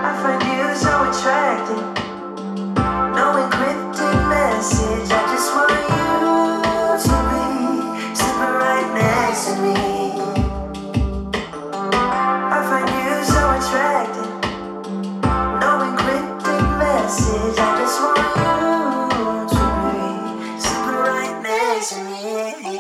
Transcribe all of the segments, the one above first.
find you so attractive. No encrypted message. I just want you to be sitting right next to me. I find you so attractive. No encrypted message. I just want you to be sitting right next to me.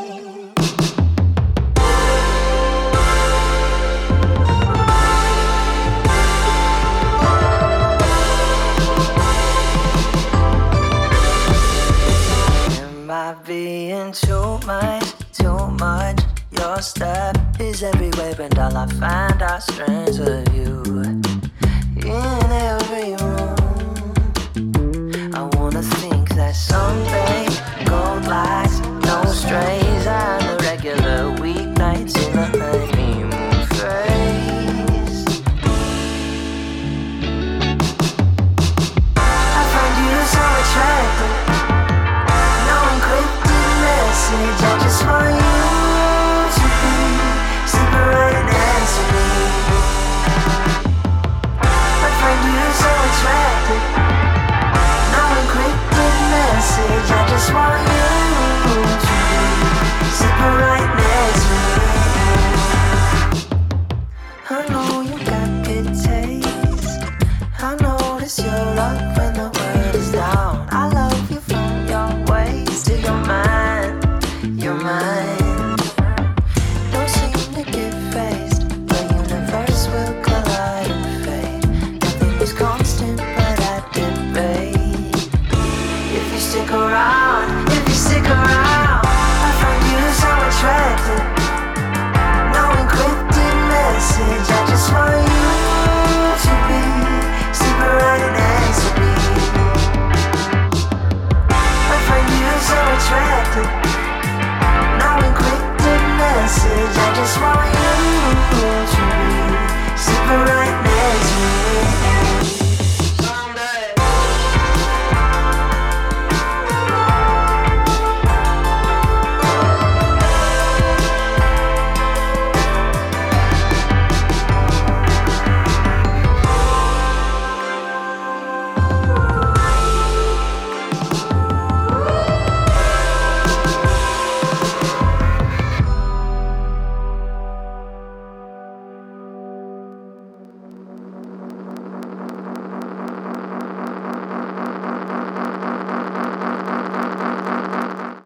Am I being too much, too much? Your stuff is everywhere, and all I find are strands of you in every room. I wanna think that someday gold lights, no strays, and the regular weeknights in the honeymoon phase. I find you so attractive. No encrypted message. I just want you to be sitting right next to me. I find you so attractive. No encrypted message. I just want you to be sitting right next to me. I know you got good taste. I notice you're